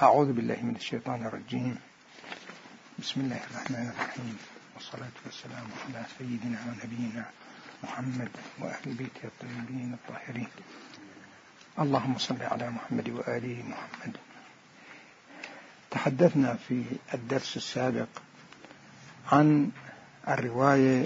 أعوذ بالله من الشيطان الرجيم. بسم الله الرحمن الرحيم، والصلاة والسلام على سيدنا ونبينا محمد وأهل بيته الطيبين الطاهرين. اللهم صل على محمد وآله محمد. تحدثنا في الدرس السابق عن الرواية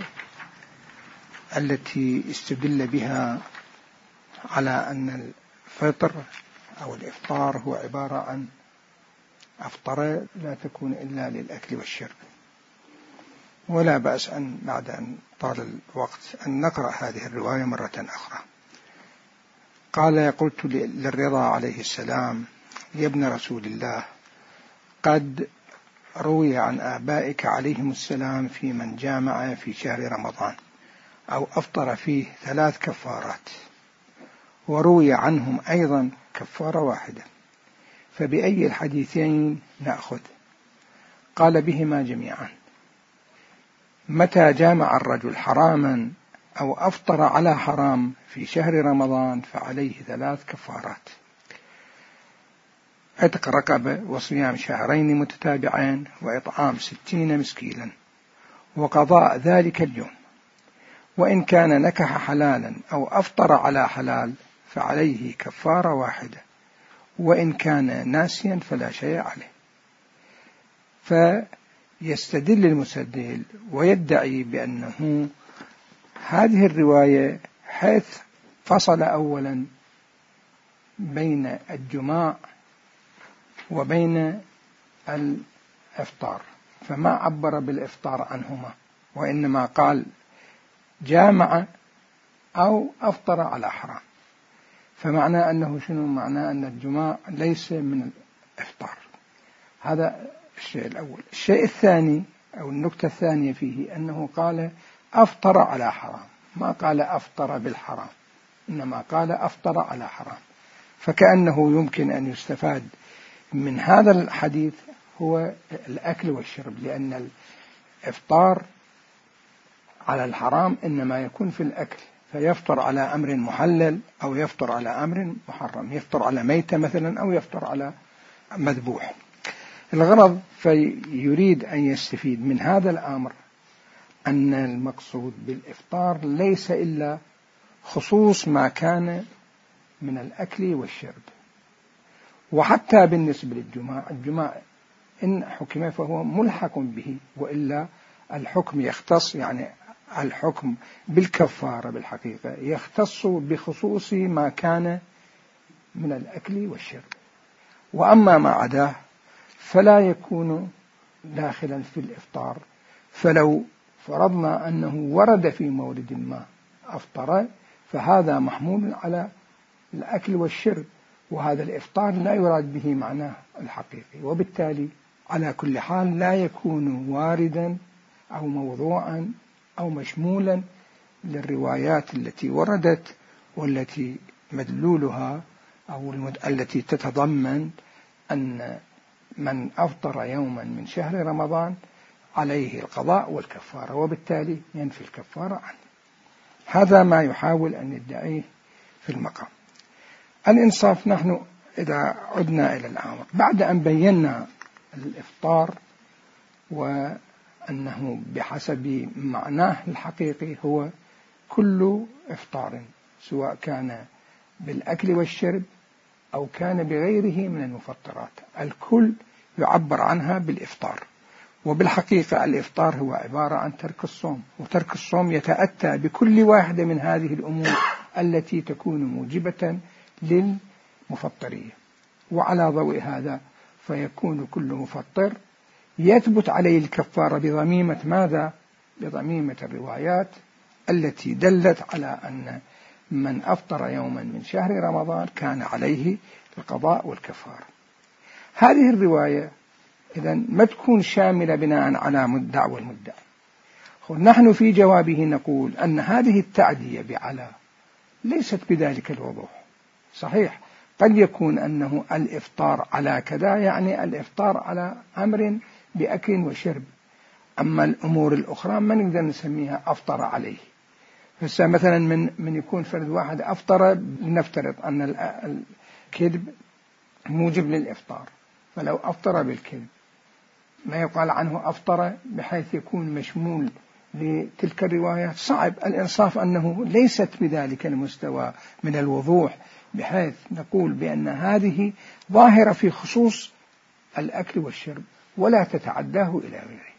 التي استدل بها على أن الفطر أو الإفطار هو عبارة عن أفطر لا تكون إلا للأكل والشرب، ولا بأس أن بعد أن طال الوقت أن نقرأ هذه الرواية مرة أخرى. قلت للرضا عليه السلام: يا ابن رسول الله، قد روي عن آبائك عليهم السلام في من جامع في شهر رمضان أو أفطر فيه 3 كفارات، وروي عنهم أيضا كفارة واحدة، فبأي الحديثين نأخذ؟ قال: بهما جميعا. متى جامع الرجل حراما أو أفطر على حرام في شهر رمضان فعليه 3 كفارات: عتق رقبة، وصيام شهرين متتابعين، وإطعام 60 مسكينا، وقضاء ذلك اليوم. وإن كان نكح حلالا أو أفطر على حلال فعليه كفارة واحدة، وإن كان ناسيا فلا شيء عليه. فيستدل المستدل ويدعي بأنه هذه الرواية حيث فصل أولا بين الجماع وبين الإفطار، فما عبر بالإفطار عنهما، وإنما قال جامع أو أفطر على حرام، فمعنى أنه شنو؟ معنى أن الجماع ليس من الإفطار. هذا الشيء الأول. الشيء الثاني أو النكتة الثانية فيه أنه قال أفطر على حرام، ما قال أفطر بالحرام، إنما قال أفطر على حرام، فكأنه يمكن أن يستفاد من هذا الحديث هو الأكل والشرب، لأن الإفطار على الحرام إنما يكون في الأكل، فيفطر على أمر محلل أو يفطر على أمر محرم، يفطر على ميتة مثلا أو يفطر على مذبوح. الغرض فيريد أن يستفيد من هذا الأمر أن المقصود بالإفطار ليس إلا خصوص ما كان من الأكل والشرب. وحتى بالنسبة للجماع، الجماع إن حكم فهو ملحق به، وإلا الحكم يختص، يعني الحكم بالكفارة بالحقيقة يختص بخصوص ما كان من الأكل والشرب، وأما ما عداه فلا يكون داخلا في الإفطار. فلو فرضنا أنه ورد في مورد ما أفطر فهذا محمول على الأكل والشرب، وهذا الإفطار لا يراد به معناه الحقيقي، وبالتالي على كل حال لا يكون واردا أو موضوعا أو مشمولا للروايات التي وردت والتي مدلولها أو التي تتضمن أن من أفطر يوما من شهر رمضان عليه القضاء والكفارة، وبالتالي ينفي الكفارة عنه. هذا ما يحاول أن يدعيه في المقام. الإنصاف، نحن إذا عدنا إلى الأمر بعد أن بينا الإفطار وأنه بحسب معناه الحقيقي هو كل إفطار، سواء كان بالأكل والشرب أو كان بغيره من المفطرات، الكل يعبر عنها بالإفطار. وبالحقيقة الإفطار هو عبارة عن ترك الصوم، وترك الصوم يتأتى بكل واحدة من هذه الأمور التي تكون موجبة للمفطرية. وعلى ضوء هذا فيكون كل مفطر يثبت عليه الكفارة بضميمة ماذا؟ بضميمة الروايات التي دلت على أن من أفطر يوما من شهر رمضان كان عليه القضاء والكفارة. هذه الرواية إذن ما تكون شاملة بناء على مدع والمدعي. نحن في جوابه نقول أن هذه التعدية بعلى ليست بذلك الوضوح. صحيح قد يكون أنه الإفطار على كذا يعني الإفطار على أمر بأكل وشرب، أما الأمور الأخرى ما نقدر نسميها أفطر عليه. مثلا من يكون فرد واحد أفطر، لنفترض أن الكذب موجب للإفطار، فلو أفطر بالكذب ما يقال عنه أفطر بحيث يكون مشمول لتلك الروايات. صعب الإنصاف أنه ليست بذلك المستوى من الوضوح بحيث نقول بأن هذه ظاهرة في خصوص الأكل والشرب ولا تتعداه إلى غيره.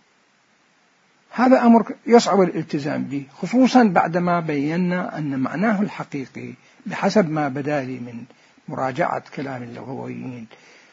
هذا أمر يصعب الالتزام به، خصوصا بعدما بينا أن معناه الحقيقي بحسب ما بدا لي من مراجعة كلام اللغويين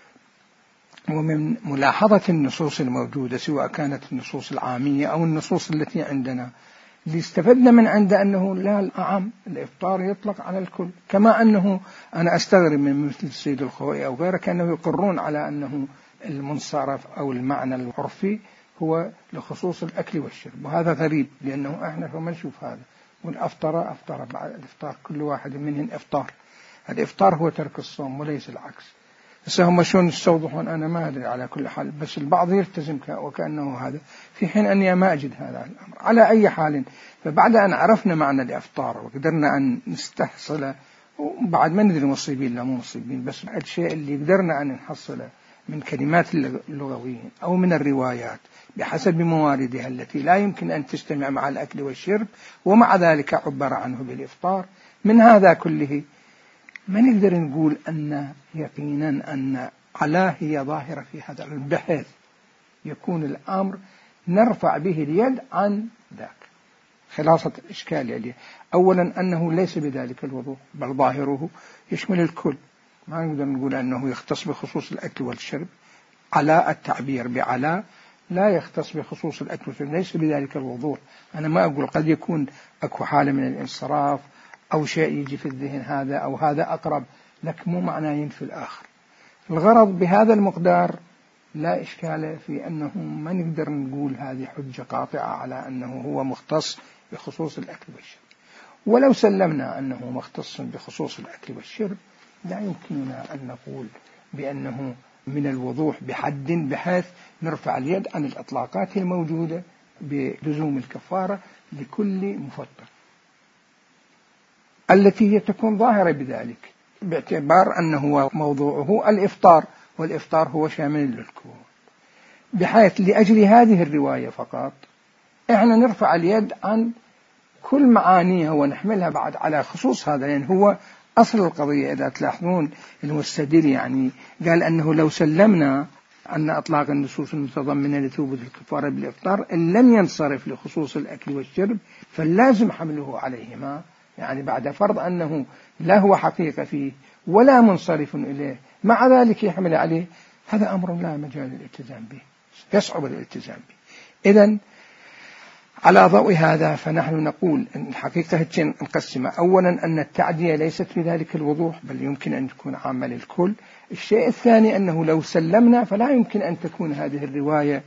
ومن ملاحظة النصوص الموجودة، سواء كانت النصوص العامية أو النصوص التي عندنا، اللي استفدنا من عند أنه لا الأعم الإفطار يطلق على الكل، كما أنه أنا أستغرب من مثل السيد الخوئي أو غيره كانوا يقرون على أنه المنصرف أو المعنى العرفي هو لخصوص الأكل والشرب، وهذا غريب لأنه إحنا فما نشوف هذا. والأفطر أفطر بعد الإفطار كل واحد منهم إفطار، الإفطار هو ترك الصوم وليس العكس. بس هم شلون يستوضحون أنا ما أدري، على كل حال بس البعض يلتزم وكأنه هذا، في حين أني ما أجد هذا الأمر. على أي حال، فبعد أن عرفنا معنى الإفطار وقدرنا أن نستحصله، وبعد ما ندري مصيبين لا مو مصيبين، بس الشيء اللي قدرنا أن نحصله من كلمات اللغويين أو من الروايات بحسب مواردها التي لا يمكن أن تجتمع مع الأكل والشرب، ومع ذلك عبر عنه بالإفطار، من هذا كله ما نقدر نقول أن يقينا أن علاه هي ظاهرة في هذا بحيث يكون الأمر نرفع به اليد عن ذاك. خلاصة الإشكال يعني أولا أنه ليس بذلك الوضوح، بل ظاهره يشمل الكل، ما نقدر نقول أنه يختص بخصوص الأكل والشرب. على التعبير بعلى لا يختص بخصوص الأكل والشرب، ليس بذلك الوضوح. أنا ما أقول قد يكون أكو حالة من الانصراف أو شيء يجي في الذهن هذا أو هذا أقرب لك، مو معناه ينفي الآخر. الغرض بهذا المقدار لا إشكال في أنه ما نقدر نقول هذه حجة قاطعة على أنه هو مختص بخصوص الأكل والشرب. ولو سلمنا أنه مختص بخصوص الأكل والشرب لا يمكننا أن نقول بأنه من الوضوح بحد بحيث نرفع اليد عن الإطلاقات الموجودة بلزوم الكفارة لكل مفطر التي هي تكون ظاهرة بذلك، باعتبار أنه موضوعه الإفطار، والإفطار هو شامل للكل، بحيث لأجل هذه الرواية فقط إحنا نرفع اليد عن كل معانيها ونحملها بعد على خصوص هذا. لأن هو أصل القضية إذا تلاحظون المستدل يعني قال أنه لو سلمنا أن أطلاق النصوص المتضمنة لثبوت الكفارة بالإفطار إن لم ينصرف لخصوص الأكل والشرب فلازم حمله عليهما، يعني بعد فرض أنه لا هو حقيقة فيه ولا منصرف إليه مع ذلك يحمل عليه، هذا أمر لا مجال للالتزام به، يصعب الالتزام به. إذن على ضوء هذا فنحن نقول أن الحقيقة نقسمها، أولا أن التعدية ليست بذلك الوضوح بل يمكن أن تكون عامة للكل. الشيء الثاني أنه لو سلمنا فلا يمكن أن تكون هذه الرواية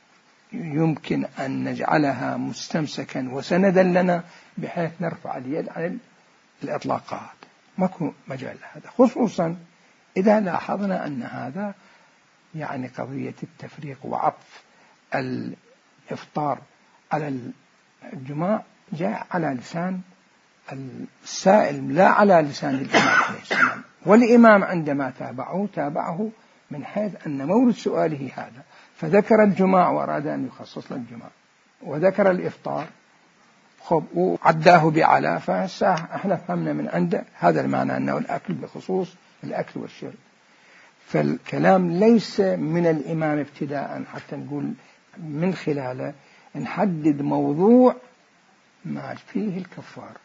يمكن أن نجعلها مستمسكا وسندا لنا بحيث نرفع اليد عن الإطلاقات، ماكو مجال هذا، خصوصا إذا لاحظنا أن هذا يعني قضية التفريق وعطف الإفطار على الجماع جاء على لسان السائل لا على لسان الإمام عليه السلام، والإمام عندما تابعه من حيث أن مورد سؤاله هذا، فذكر الجماع وأراد أن يخصص للجماع، وذكر الإفطار وعداه بعلا، فإحنا فهمنا من عنده هذا المعنى أنه الأكل بخصوص الأكل والشرب. فالكلام ليس من الإمام ابتداء حتى نقول من خلاله نحدد موضوع ما فيه الكفار،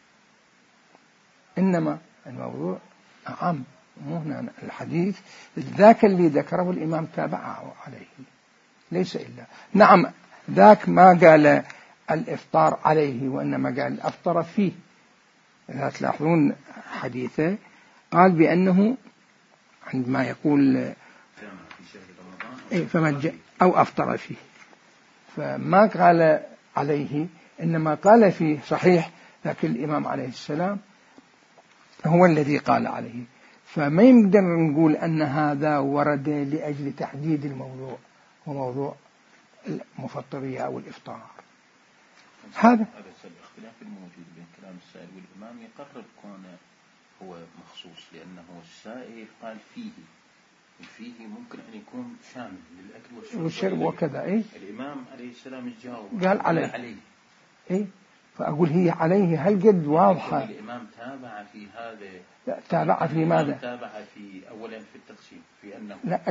إنما الموضوع أعم، مو هنا الحديث ذاك اللي ذكره الإمام تابعه عليه ليس إلا، نعم ذاك ما قال الإفطار عليه وإنما قال الأفطر فيه. إذا تلاحظون حديثه قال بأنه عندما يقول فمن أو أفطر فيه، فما قال عليه إنما قال فيه. صحيح لكن الإمام عليه السلام هو الذي قال عليه، فما يقدر نقول أن هذا ورد لأجل تحديد الموضوع وموضوع المفطرية أو الإفطار. هذا الاختلاف الموجود بين كلام السائل والإمام يقرب كونه هو مخصوص، لأنه السائل قال فيه فيه ممكن أن يكون شامل للأكل والشرب وكذا. إيه؟ الإمام عليه السلام جاوب قال عليه. إيه؟ فأقول هي عليه هل قد واضحة. الإمام تابع في هذا. لا، تابع في ماذا؟ تابع في أولا في التقسيم في أنه. لا،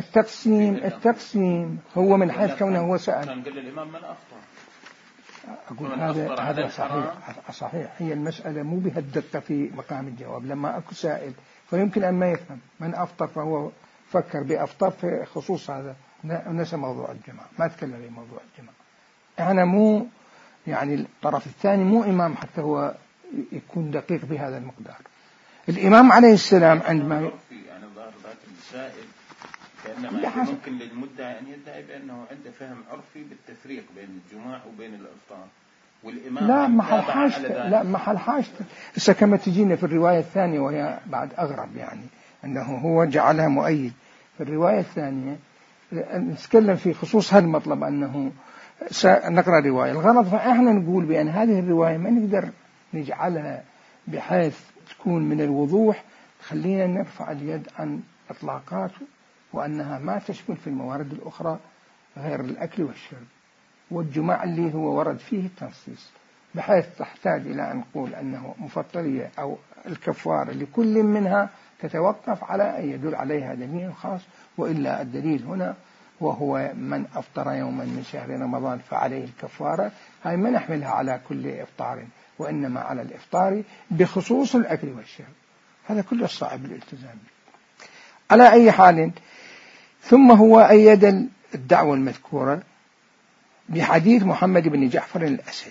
التقسيم هو من حيث كونه هو سأل. كان قال الإمام من أفطر. أقول هذا صحيح. هي المسألة مو بهالدقة في مقام الجواب. لما أكو سائل فيمكن أن ما يفهم من أفطر، فهو فكر بأفطر في خصوص هذا، نسى موضوع الجماعة، ما تكلم في موضوع الجماعة. أنا مو يعني الطرف الثاني مو إمام حتى هو يكون دقيق بهذا المقدار. الإمام عليه السلام عندما يعني ظاهر ذات السائل كأنما ممكن للمدعي أن يدعي بأنه عنده فهم عرفي بالتفريق بين الجماع وبين الإفطار، والإمام لا محل حاجته. هسه كما تجينا في الرواية الثانية وهي بعد أغرب، يعني أنه هو جعلها مؤيد في الرواية الثانية. نتكلم في خصوص هذا المطلب أنه نقرأ رواية الغرض، فإحنا نقول بأن هذه الرواية ما نقدر نجعلها بحيث تكون من الوضوح، خلينا نرفع اليد عن إطلاقات وأنها ما تشمل في الموارد الأخرى غير الأكل والشرب والجماع اللي هو ورد فيه التنصيص، بحيث تحتاج إلى أن نقول أنه مفطرية أو الكفارة لكل منها تتوقف على أن يدل عليها دليل خاص، وإلا الدليل هنا وهو من أفطر يوما من شهر رمضان فعليه الكفارة، هاي ما نحملها على كل إفطار، وإنما على الإفطار بخصوص الأكل والشرب. هذا كله صعب الالتزام به. على أي حال، ثم هو أيد الدعوة المذكورة بحديث محمد بن جعفر الأسدي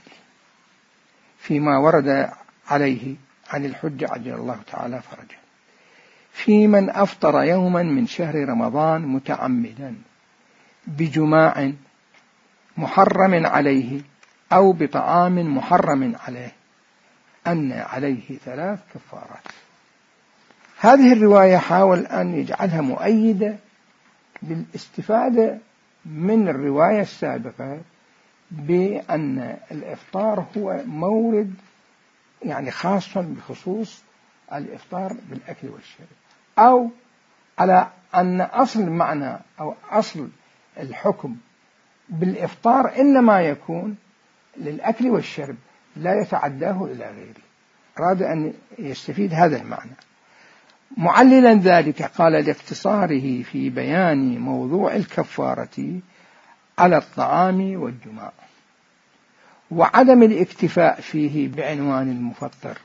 فيما ورد عليه عن الحجة عجل الله تعالى فرجه في من أفطر يوما من شهر رمضان متعمدا بجماع محرم عليه أو بطعام محرم عليه أن عليه 3 كفارات. هذه الرواية حاول أن يجعلها مؤيدة بالاستفادة من الرواية السابقة بأن الإفطار هو مورد يعني خاص بخصوص الإفطار بالأكل والشرب، أو على أن أصل المعنى أو أصل الحكم بالإفطار إنما يكون للأكل والشرب لا يتعداه إلى غيره. أراد أن يستفيد هذا المعنى معللا ذلك، قال لاختصاره في بيان موضوع الكفارة على الطعام والجماع وعدم الاكتفاء فيه بعنوان المفطر،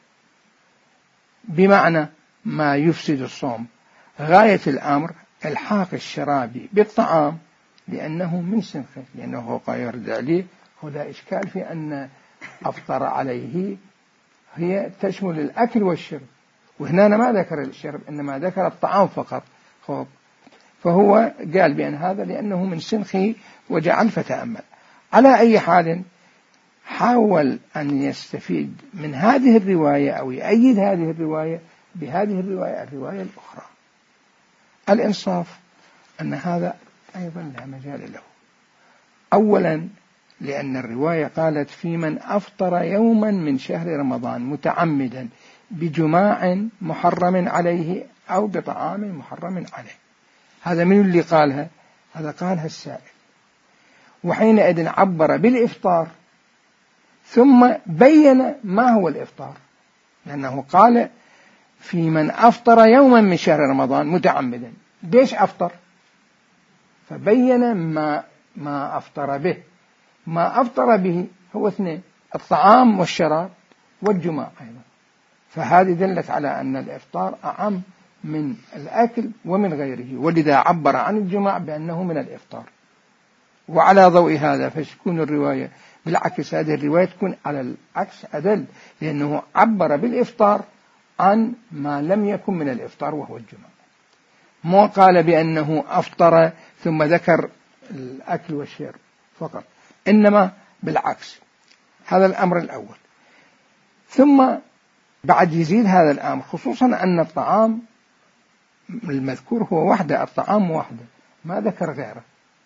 بمعنى ما يفسد الصوم، غاية الأمر الحاق الشراب بالطعام لأنه من سنخه، لأنه يرد عليه هذا إشكال في أن أفطر عليه هي تشمل الأكل والشرب، وهنا ما ذكر الشرب إنما ذكر الطعام فقط. فهو قال بأن هذا لأنه من سنخه وجعل فتأمل. على أي حال حاول أن يستفيد من هذه الرواية أو يؤيد هذه الرواية بهذه الرواية الأخرى. الإنصاف أن هذا أيضا لا مجال له. أولا لأن الرواية قالت في من أفطر يوما من شهر رمضان متعمدا بجماع محرم عليه أو بطعام محرم عليه. هذا من اللي قالها؟ هذا قالها السائل، وحينئذ عبر بالإفطار ثم بين ما هو الإفطار، لأنه قال في من أفطر يوما من شهر رمضان متعمدا، ليش أفطر؟ فبين ما أفطر به. ما أفطر به هو 2، الطعام والشراب والجماع أيضا. فهذه دلت على أن الإفطار أعم من الأكل ومن غيره، ولذا عبر عن الجماع بأنه من الإفطار. وعلى ضوء هذا فتكون الرواية بالعكس، هذه الرواية تكون على العكس أدل، لأنه عبر بالإفطار عن ما لم يكن من الإفطار وهو الجماع، مو قال بأنه أفطر ثم ذكر الأكل والشرب فقط، إنما بالعكس. هذا الأمر الأول. ثم بعد يزيد هذا الأمر، خصوصا أن الطعام المذكور هو وحده، الطعام وحده ما ذكر غيره.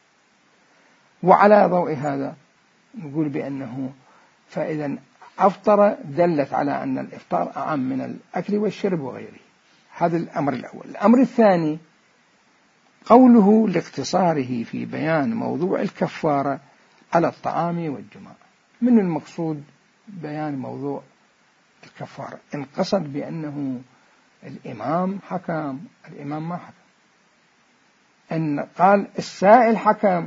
وعلى ضوء هذا نقول بأنه فإذا أفطر دلت على أن الإفطار أعم من الأكل والشرب وغيره. هذا الأمر الأول. الأمر الثاني قوله لاقتصاره في بيان موضوع الكفارة على الطعام والجماع. من المقصود بيان موضوع الكفارة؟ إن قصد بأنه الإمام حكم، الإمام ما حكم. إن قال السائل حكم،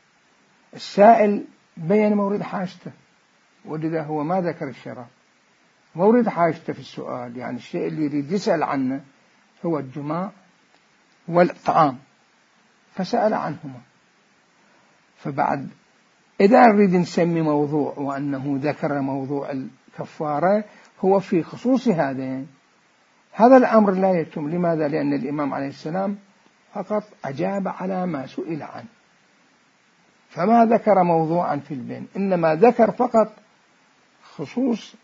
السائل بين مورد حاجته، ولذا هو ما ذكر الشراب. مورد حاجته في السؤال، يعني الشيء اللي يريد يسأل عنه هو الجماع والطعام، فسأل عنهما. فبعد إذا نريد نسمي موضوع وأنه ذكر موضوع الكفارة هو في خصوص هذين، هذا الأمر لا يتم. لماذا؟ لأن الإمام عليه السلام فقط أجاب على ما سئل عنه، فما ذكر موضوعا في البين، إنما ذكر فقط خصوص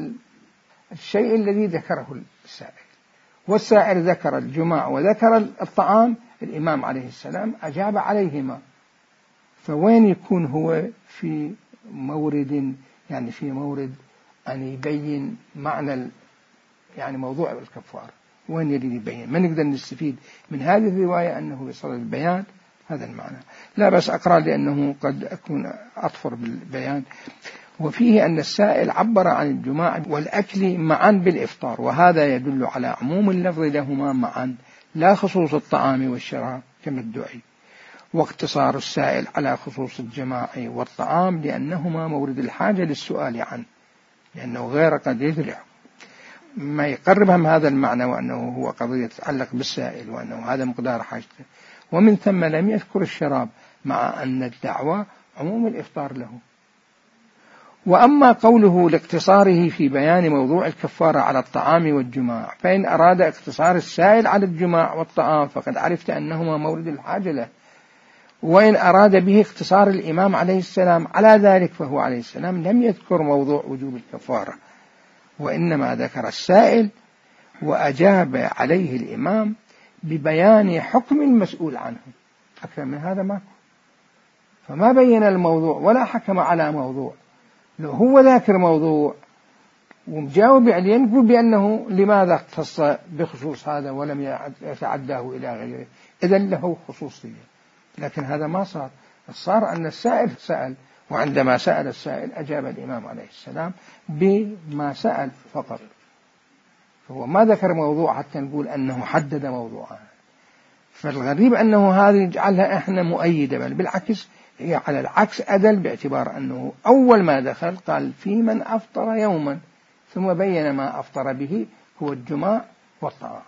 الشيء الذي ذكره السائل. والسائل ذكر الجماع وذكر الطعام، الإمام عليه السلام أجاب عليهما. فوين يكون هو في مورد، يعني في مورد أن يبين معنى يعني موضوع الكفارة، وين يريد يبين؟ ما نقدر نستفيد من هذه الرواية أنه بصدد البيان هذا المعنى. لا بس أقرأ لأنه قد أكون أطفر بالبيان. وفيه أن السائل عبر عن الجماع والأكل معا بالإفطار، وهذا يدل على عموم اللفظ لهما معا لا خصوص الطعام والشراب كما ادعي، واقتصار السائل على خصوص الجماع والطعام لأنهما مورد الحاجة للسؤال عنه، لأنه غير قد يدرع ما يقربهم هذا المعنى، وأنه هو قضية تتعلق بالسائل وأنه هذا مقدار حاجته. ومن ثم لم يذكر الشراب مع أن الدعوة عموم الإفطار له. وأما قوله لاقتصاره في بيان موضوع الكفارة على الطعام والجماع، فإن أراد اقتصار السائل على الجماع والطعام فقد عرفت أنهما مورد الحاجة له، وإن أراد به اقتصار الإمام عليه السلام على ذلك فهو عليه السلام لم يذكر موضوع وجوب الكفارة، وإنما ذكر السائل وأجاب عليه الإمام ببيان حكم المسؤول عنه. أكثر من هذا ماكو، فما بين الموضوع ولا حكم على موضوع. لو هو ذاكر موضوع ومجاوب عليه نقول بأنه لماذا اختص بخصوص هذا ولم يتعداه إلى غيره، إذن له خصوصية. لكن هذا ما صار. صار أن السائل سأل، وعندما سأل السائل أجاب الإمام عليه السلام بما سأل فقط، فهو ما ذكر موضوع حتى نقول أنه حدد موضوعا. فالغريب أنه هذه يجعلها إحنا مؤيدة، بل بالعكس هي على العكس أدل، باعتبار أنه أول ما دخل قال في من أفطر يوما، ثم بين ما أفطر به هو الجماع والطعام.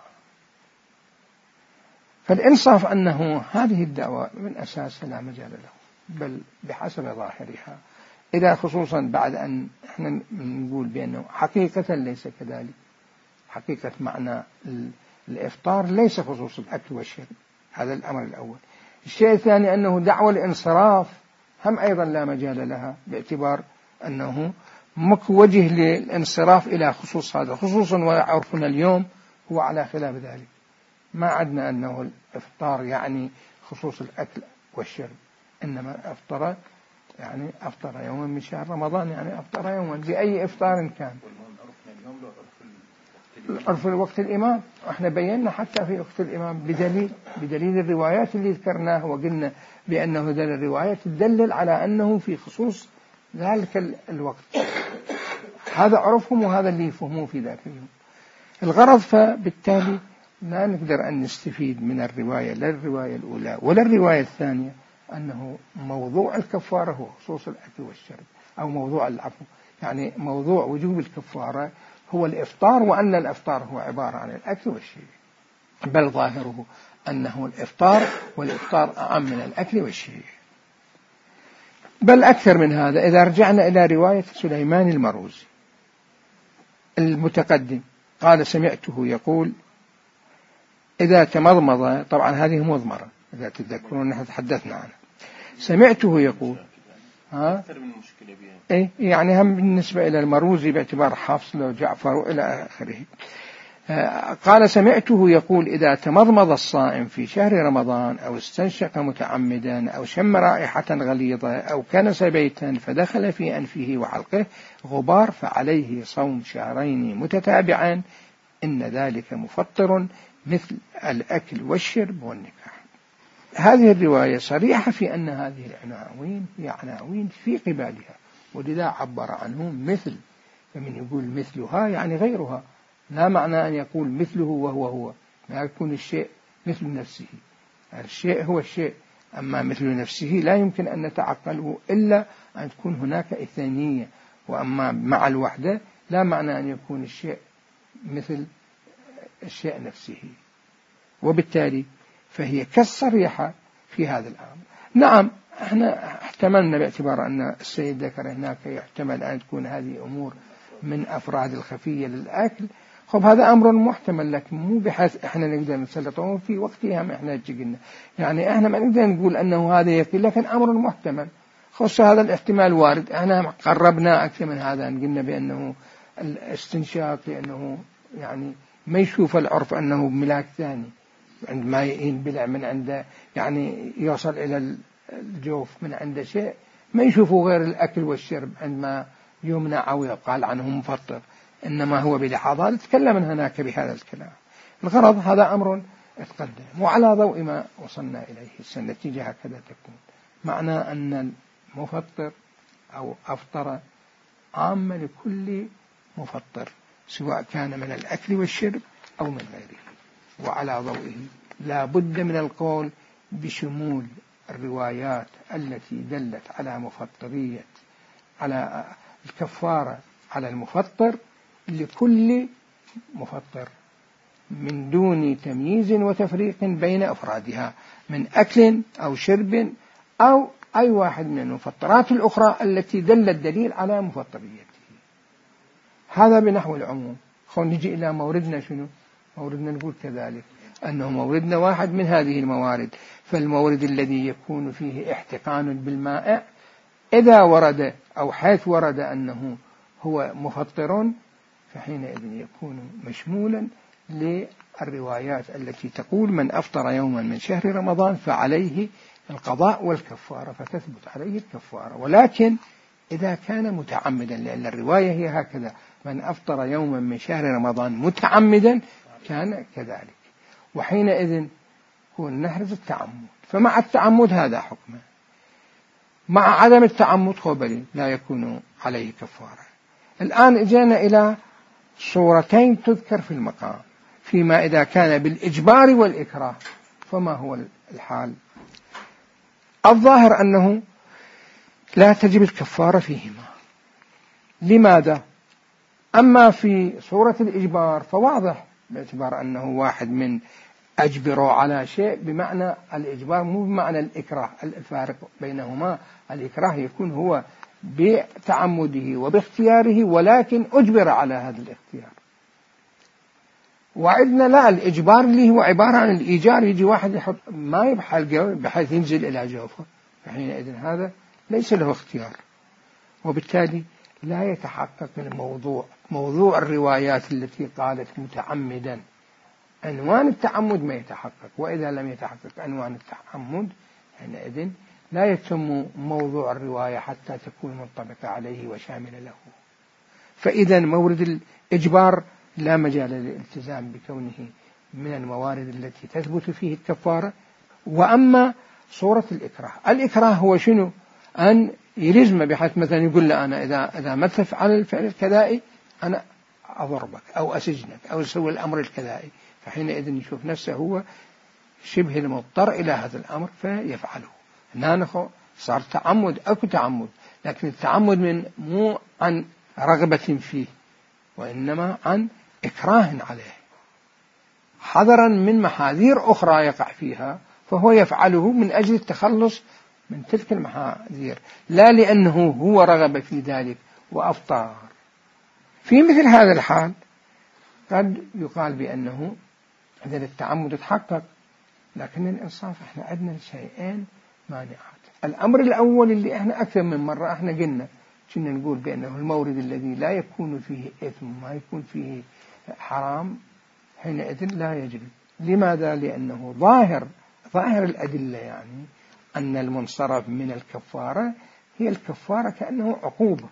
فالإنصاف أنه هذه الدعوة من أساسها لا مجال له، بل بحسب ظاهرها، إذا خصوصا بعد أن احنا نقول بأنه حقيقة ليس كذلك. حقيقة معنى الإفطار ليس خصوص الأكل والشرب، هذا الأمر الأول. الشيء الثاني أنه دعوة الانصراف هم أيضا لا مجال لها، باعتبار أنه مكو وجه للانصراف إلى خصوص هذا، خصوصا وعرفنا اليوم هو على خلاف ذلك. ما عدنا أنه الإفطار يعني خصوص الأكل والشرب، إنما أفطر يعني أفطر يوما من شهر رمضان، يعني أفطر يوما بأي إفطار كان. عرف وقت الإمام، احنا بينا حتى في وقت الإمام بدليل الروايات اللي ذكرناها، وقلنا بأنه ذل الروايات تدلل على أنه في خصوص ذلك الوقت. هذا عرفهم وهذا اللي يفهموه في ذاك اليوم. الغرض فبالتالي لا نقدر أن نستفيد من الرواية، لا الرواية الأولى ولا الرواية الثانية، أنه موضوع الكفارة هو خصوص الأكل والشرب، أو موضوع العفو، يعني موضوع وجوب الكفارة هو الإفطار، وأن الإفطار هو عبارة عن الأكل والشرب، بل ظاهره أنه الإفطار، والإفطار أعم من الأكل والشرب. بل أكثر من هذا، إذا رجعنا إلى رواية سليمان المروزي المتقدم قال سمعته يقول إذا تمضمض، طبعا هذه مضمرة إذا تذكرون نحن تحدثنا عنها، سمعته يقول أكثر من مشكلة بها، إيه يعني هم بالنسبة إلى المروزي باعتبار حفص وجعفر وإلى آخره. قال سمعته يقول إذا تمضمض الصائم في شهر رمضان أو استنشق متعمدا أو شم رائحة غليظة أو كنس بيتا فدخل في أنفه وحلقه غبار فعليه صوم شهرين متتابعين، إن ذلك مفطر مثل الأكل والشرب والنكاح. هذه الرواية صريحة في أن هذه العناوين هي عناوين في قبالها، ولذا عبر عنهم مثل، فمن يقول مثلها يعني غيرها، لا معنى أن يقول مثله وهو هو، ما يكون الشيء مثل نفسه، الشيء هو الشيء، أما مثل نفسه لا يمكن أن نتعقله إلا أن تكون هناك إثنية، وأما مع الوحدة لا معنى أن يكون الشيء مثل الشيء نفسه، وبالتالي فهي كالصريحة في هذا الأمر. نعم احنا احتملنا باعتبار أن السيد ذكر هناك يحتمل أن تكون هذه أمور من أفراد الخفية للأكل، خب هذا أمر محتمل، لكن مو بحيث احنا نقدر نسلطه في وقتها ما احنا قلنا، يعني احنا ما نقدر نقول أنه هذا يكفي، لكن أمر محتمل، خص هذا الاحتمال وارد. احنا قربنا أكثر من هذا، قلنا بأنه الاستنشاق لأنه يعني ما يشوف العرف أنه ملاك ثاني، عندما ينبلع من عنده يعني يوصل إلى الجوف من عنده شيء ما يشوفه غير الأكل والشرب عندما يمنع أو يقال عنه مفطر، إنما هو بلحظات تكلم هناك بهذا الكلام. الغرض هذا أمر اتقدم، وعلى ضوء ما وصلنا إليه النتيجة هكذا تكون، معنى أن المفطر أو أفطر عامة لكل مفطر سواء كان من الأكل والشرب أو من غيره، وعلى ضوئه لا بد من القول بشمول الروايات التي دلت على مفطرية على الكفارة على المفطر لكل مفطر من دون تمييز وتفريق بين أفرادها من أكل أو شرب أو أي واحد من المفطرات الأخرى التي دل الدليل على مفطريته. هذا بنحو العموم. خلينا نجي إلى موردنا، شنو موردنا؟ نقول كذلك أنه موردنا واحد من هذه الموارد، فالمورد الذي يكون فيه احتقان بالمائع إذا ورد أو حيث ورد أنه هو مفطر فحينئذ يكون مشمولا للروايات التي تقول من أفطر يوما من شهر رمضان فعليه القضاء والكفارة، فتثبت عليه الكفارة. ولكن إذا كان متعمدا، لأن الرواية هي هكذا، من أفطر يوما من شهر رمضان متعمدا كان كذلك، وحينئذ يكون نحرز التعمد، فمع التعمد هذا حكمه، مع عدم التعمد خبري لا يكون عليه كفارة. الآن اجينا إلى صورتين تذكر في المقام، فيما إذا كان بالإجبار والإكراه فما هو الحال؟ الظاهر أنه لا تجب الكفارة فيهما. لماذا؟ أما في صورة الإجبار فواضح، باعتبار أنه واحد من أجبروا على شيء، بمعنى الإجبار مو بمعنى الإكراه، الفارق بينهما الإكراه يكون هو بتعمده وباختياره ولكن أجبر على هذا الاختيار، وعندنا لا، الإجبار اللي هو عبارة عن الإيجار، يجي واحد يحط ماء بحلقه بحيث ينزل إلى جوفه، فحينئذ هذا ليس له اختيار، وبالتالي لا يتحقق موضوع الروايات التي قالت متعمدا، عنوان التعمد ما يتحقق، وإذا لم يتحقق عنوان التعمد حينئذ لا يتم موضوع الرواية حتى تكون منطبقة عليه وشاملة له. فإذا مورد الإجبار لا مجال للالتزام بكونه من الموارد التي تثبت فيه الكفارة. وأما صورة الإكراه هو شنو؟ أن يلزم، بحيث مثلا يقول له أنا إذا ما تفعل الفعل الكذائي أنا أضربك أو أسجنك أو أسوي الأمر الكذائي، فحينئذ يشوف نفسه هو شبه المضطر إلى هذا الأمر فيفعله. هنا صار تعمد، أكو تعمد، لكن التعمد من مو عن رغبة فيه وإنما عن إكراه عليه، حذرا من محاذير أخرى يقع فيها، فهو يفعله من أجل التخلص من تلك المحاذير، لا لأنه هو رغب في ذلك وأفطار. في مثل هذا الحال قد يقال بأنه إذا التعمد تحقق، لكن الإنصاف إحنا عندنا شيئين مانعات. الأمر الأول اللي إحنا أكثر من مرة إحنا قلنا كنا نقول بأنه المورد الذي لا يكون فيه إثم ما يكون فيه حرام حينئذ لا يجري. لماذا؟ لأنه ظاهر الأدلة يعني أن المنصرف من الكفارة هي الكفارة كأنه عقوبة،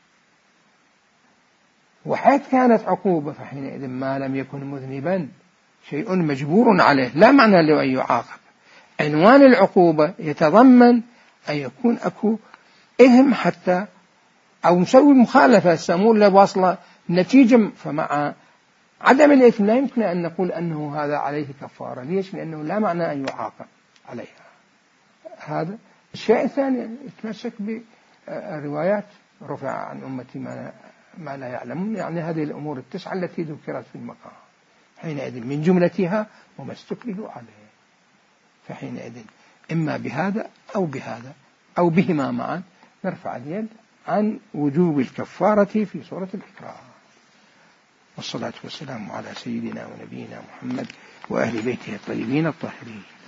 وحيث كانت عقوبة فحينئذ ما لم يكن مذنبا شيء مجبور عليه، لا معنى له أن يعاقب. عنوان العقوبة يتضمن أن يكون أكو إثم حتى أو مسوي مخالفة سمور لواصلة نتيجة، فمع عدم الإثم لا يمكن أن نقول أنه هذا عليه كفارة. ليش؟ لأنه لا معنى أن يعاقب عليها. هذا الشيء الثاني يتمسك بروايات رفع عن أمتي ما لا يعلمون، يعني هذه الأمور التسعة التي ذكرت في المقام حينئذ من جملتها وما استكرهوا عليه، فحينئذ إما بهذا أو بهذا أو بهما معا نرفع اليد عن وجوب الكفارة في صورة الإكراه. والصلاة والسلام على سيدنا ونبينا محمد وأهل بيته الطيبين الطاهرين.